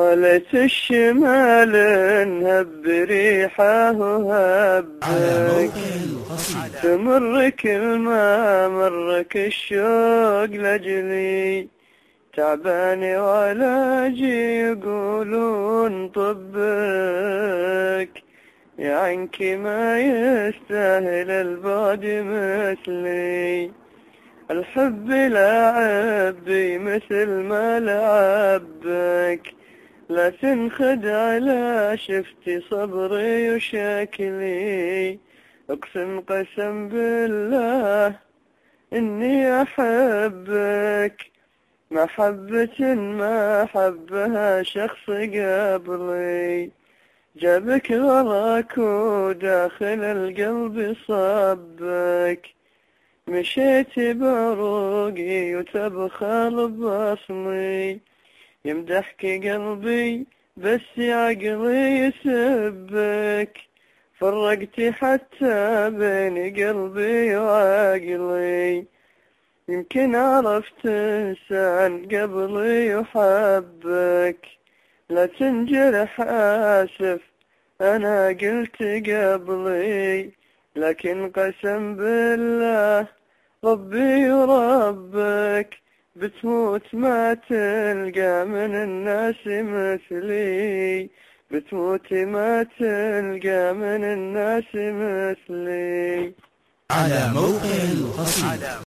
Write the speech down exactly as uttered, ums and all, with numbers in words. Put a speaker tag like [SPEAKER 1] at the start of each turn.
[SPEAKER 1] طالت الشمال نهب ريحه وهبك، تمر كل ما مرك الشوق لجلي، تعباني ولا جي يقولون طبك، يا عنك ما يستاهل البعد مثلي، الحب لعبي مثل ما لعبك، لا تنخدع لا شفتي صبري وشكلي، اقسم قسم بالله اني احبك، محبة ما حبها شخص قبلي، جابك غراك وداخل القلب صبك، مشيت بروقي وتبخل بصمي، يمدحك قلبي بس عقلي يسبك، فرقت حتى بين قلبي وعقلي، يمكن عرفت انسان قبلي وحبك، لا تنجرح آسف أنا قلت قبلي، لكن قسم بالله ربي وربك، بتموت ما تلقى من الناس مثلي، بتموت ما تلقى من الناس مثلي.
[SPEAKER 2] على موقع القصيدة.